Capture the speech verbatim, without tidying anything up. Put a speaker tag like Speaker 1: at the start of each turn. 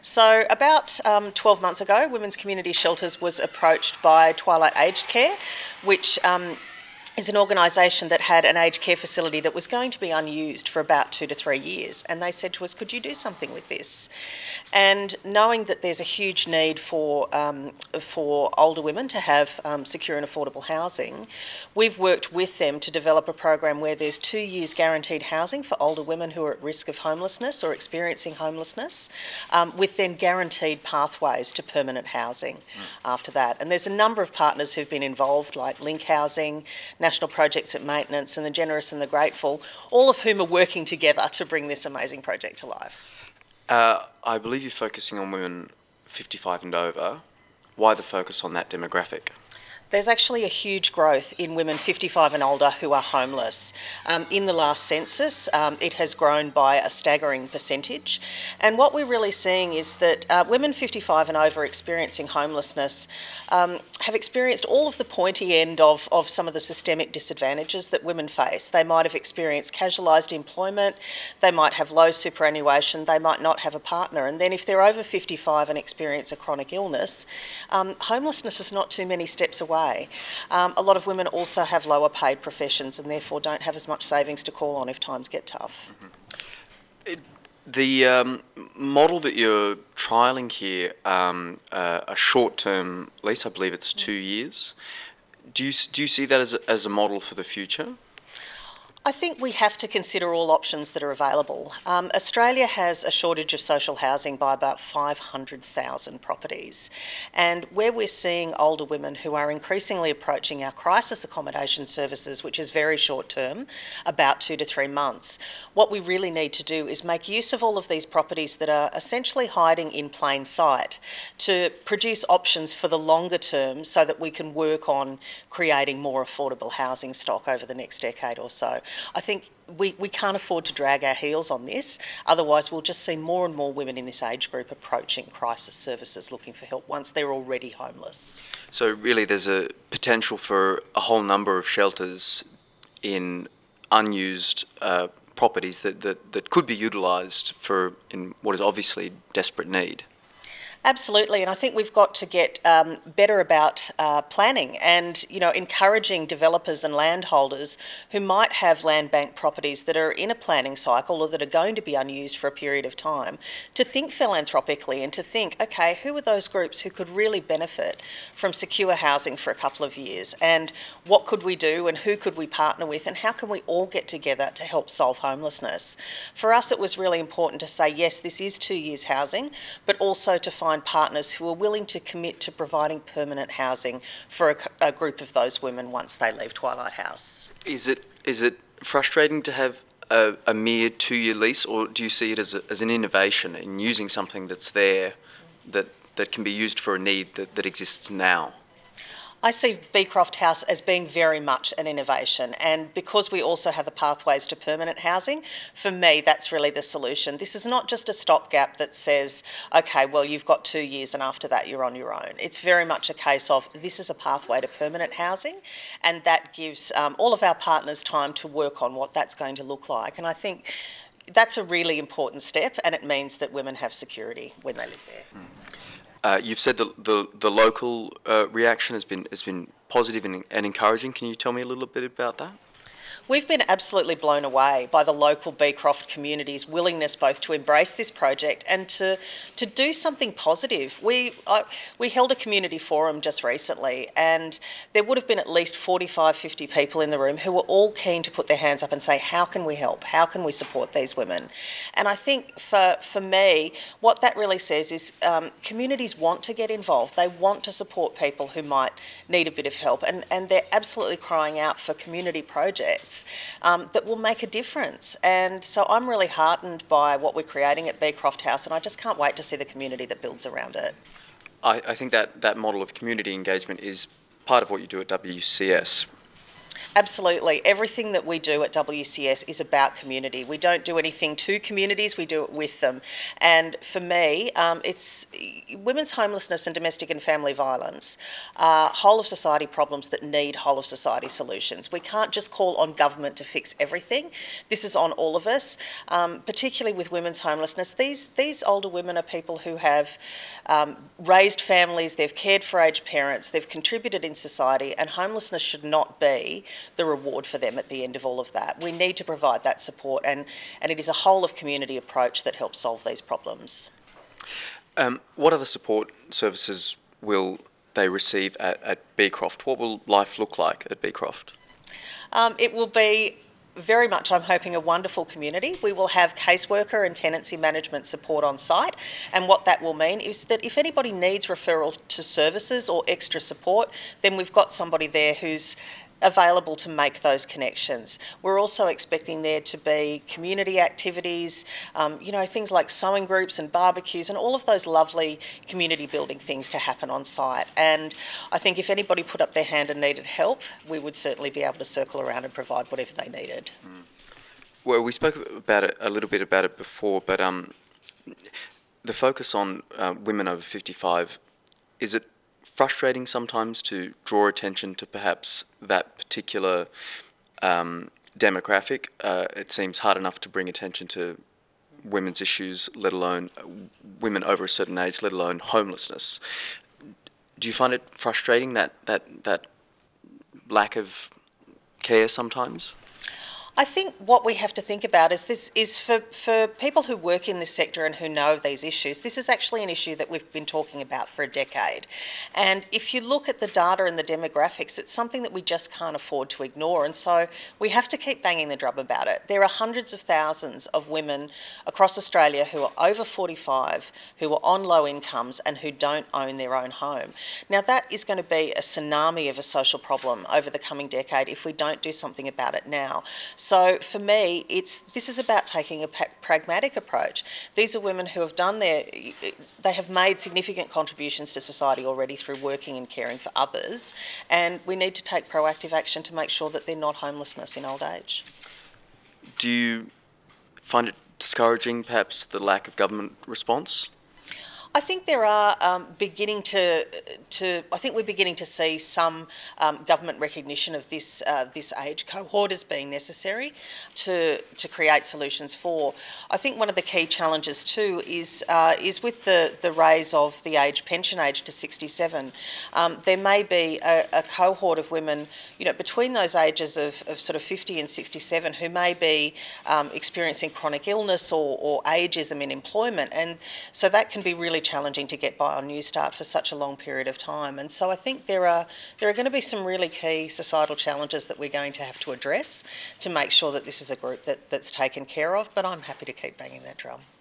Speaker 1: So about um, twelve months ago, Women's Community Shelters was approached by Twilight Aged Care, which um, is an organisation that had an aged care facility that was going to be unused for about two to three years. And they said to us, could you do something with this? And knowing that there's a huge need for um, for older women to have um, secure and affordable housing, we've worked with them to develop a program where there's two years guaranteed housing for older women who are at risk of homelessness or experiencing homelessness, um, with then guaranteed pathways to permanent housing mm. after that. And there's a number of partners who've been involved, like Link Housing, National Projects at Maintenance, and the Generous and the Grateful, all of whom are working together to bring this amazing project to life.
Speaker 2: Uh, I believe you're focusing on women fifty-five and over. Why the focus on that demographic?
Speaker 1: There's actually a huge growth in women fifty-five and older who are homeless. Um, in the last census, um, it has grown by a staggering percentage. And what we're really seeing is that uh, women fifty-five and over experiencing homelessness um, have experienced all of the pointy end of, of some of the systemic disadvantages that women face. They might have experienced casualised employment, they might have low superannuation, they might not have a partner. And then if they're over fifty-five and experience a chronic illness, um, homelessness is not too many steps away. Um, a lot of women also have lower paid professions and therefore don't have as much savings to call on if times get tough.
Speaker 2: Mm-hmm. It, the um, model that you're trialling here, um, uh, a short-term lease, I believe it's two years. Do you do you see that as a, as a model for the future?
Speaker 1: I think we have to consider all options that are available. Um, Australia has a shortage of social housing by about five hundred thousand properties, and where we're seeing older women who are increasingly approaching our crisis accommodation services, which is very short term, about two to three months, what we really need to do is make use of all of these properties that are essentially hiding in plain sight to produce options for the longer term so that we can work on creating more affordable housing stock over the next decade or so. I think we, we can't afford to drag our heels on this, otherwise we'll just see more and more women in this age group approaching crisis services looking for help once they're already homeless.
Speaker 2: So really there's a potential for a whole number of shelters in unused uh, properties that, that, that could be utilised for in what is obviously desperate need.
Speaker 1: Absolutely, and I think we've got to get um, better about uh, planning and, you know, encouraging developers and landholders who might have land bank properties that are in a planning cycle or that are going to be unused for a period of time to think philanthropically and to think, okay, who are those groups who could really benefit from secure housing for a couple of years, and what could we do and who could we partner with and how can we all get together to help solve homelessness? For us, it was really important to say, yes, this is two years housing, but also to find partners who are willing to commit to providing permanent housing for a, a group of those women once they leave Twilight House.
Speaker 2: Is it is it frustrating to have a, a mere two-year lease, or do you see it as, a, as an innovation in using something that's there that, that can be used for a need that, that exists now?
Speaker 1: I see Beecroft House as being very much an innovation, and because we also have the pathways to permanent housing, for me that's really the solution. This is not just a stopgap that says, okay, well you've got two years and after that you're on your own. It's very much a case of this is a pathway to permanent housing, and that gives um, all of our partners time to work on what that's going to look like. And I think that's a really important step, and it means that women have security when they live there. Mm.
Speaker 2: Uh, you've said the the, the local uh, reaction has been has been positive and, and encouraging. Can you tell me a little bit about that?
Speaker 1: We've been absolutely blown away by the local Beecroft community's willingness both to embrace this project and to to do something positive. We I, we held a community forum just recently, and there would have been at least forty-five, fifty people in the room who were all keen to put their hands up and say, how can we help? How can we support these women? And I think for, for me, what that really says is um, communities want to get involved. They want to support people who might need a bit of help, and, and they're absolutely crying out for community projects Um, that will make a difference. And so I'm really heartened by what we're creating at Beecroft House, and I just can't wait to see the community that builds around it.
Speaker 2: I, I think that that model of community engagement is part of what you do at W C S.
Speaker 1: Absolutely. Everything that we do at W C S is about community. We don't do anything to communities, we do it with them. And for me, um, it's women's homelessness and domestic and family violence are whole of society problems that need whole of society solutions. We can't just call on government to fix everything. This is on all of us, um, particularly with women's homelessness. These, these older women are people who have um, raised families, they've cared for aged parents, they've contributed in society, and homelessness should not be the reward for them at the end of all of that. We need to provide that support, and, and it is a whole of community approach that helps solve these problems.
Speaker 2: Um, what other support services will they receive at, at Beecroft? What will life look like at Beecroft?
Speaker 1: Um, it will be very much, I'm hoping, a wonderful community. We will have caseworker and tenancy management support on site, and what that will mean is that if anybody needs referral to services or extra support, then we've got somebody there who's available to make those connections. We're also expecting there to be community activities, um, you know, things like sewing groups and barbecues and all of those lovely community building things to happen on site. And I think if anybody put up their hand and needed help, we would certainly be able to circle around and provide whatever they needed.
Speaker 2: Mm. Well, we spoke about it a little bit about it before, but um, the focus on uh, women over fifty-five, is it frustrating sometimes to draw attention to perhaps that particular um, demographic? Uh, it seems hard enough to bring attention to women's issues, let alone uh, women over a certain age, let alone homelessness. Do you find it frustrating, that, that, that lack of care sometimes?
Speaker 1: I think what we have to think about is this is for, for people who work in this sector and who know of these issues, this is actually an issue that we've been talking about for a decade. And if you look at the data and the demographics, it's something that we just can't afford to ignore. And so we have to keep banging the drum about it. There are hundreds of thousands of women across Australia who are over forty-five, who are on low incomes and who don't own their own home. Now that is going to be a tsunami of a social problem over the coming decade if we don't do something about it now. So for me, it's this is about taking a pragmatic approach. These are women who have done their, they have made significant contributions to society already through working and caring for others, and we need to take proactive action to make sure that they're not homelessness in old age.
Speaker 2: Do you find it discouraging, perhaps, the lack of government response?
Speaker 1: I think there are um, beginning to, to, I think we're beginning to see some um, government recognition of this uh, this age cohort as being necessary to to create solutions for. I think one of the key challenges too is uh, is with the, the raise of the age pension age to sixty-seven. Um, there may be a, a cohort of women, you know, between those ages of, of sort of fifty and sixty-seven who may be um, experiencing chronic illness or, or ageism in employment, and so that can be really challenging to get by on Newstart for such a long period of time. And so I think there are there are going to be some really key societal challenges that we're going to have to address to make sure that this is a group that, that's taken care of, but I'm happy to keep banging that drum.